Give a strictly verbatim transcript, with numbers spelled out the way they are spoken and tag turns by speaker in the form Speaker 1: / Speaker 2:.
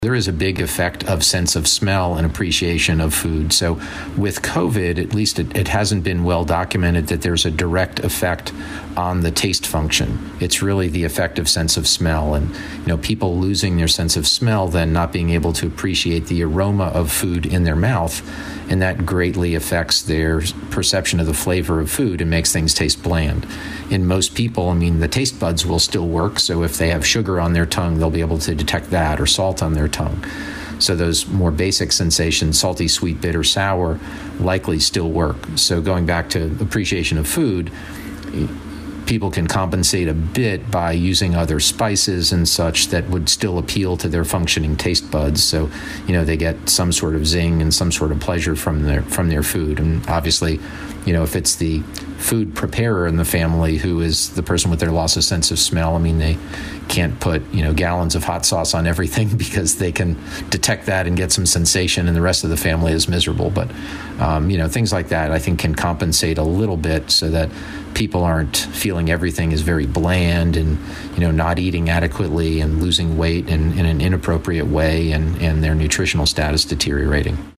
Speaker 1: There is a big effect of sense of smell and appreciation of food. So with COVID, at least it, it hasn't been well documented that there's a direct effect on the taste function. It's really the effect of sense of smell. And, you know, people losing their sense of smell, then not being able to appreciate the aroma of food in their mouth, and that greatly affects their perception of the flavor of food and makes things taste bland. In most people, I mean, the taste buds will still work. So if they have sugar on their tongue, they'll be able to detect that, or salt on their tongue. So those more basic sensations, salty, sweet, bitter, sour, likely still work. So going back to appreciation of food, people can compensate a bit by using other spices and such that would still appeal to their functioning taste buds. So, you know, they get some sort of zing and some sort of pleasure from their from their food. And obviously, you know, if it's the food preparer in the family who is the person with their loss of sense of smell, I mean, they can't put, you know, gallons of hot sauce on everything because they can detect that and get some sensation, and the rest of the family is miserable. But, um, you know, things like that, I think, can compensate a little bit so that people aren't feeling everything is very bland and, you know, not eating adequately and losing weight in, in an inappropriate way, and, and their nutritional status deteriorating.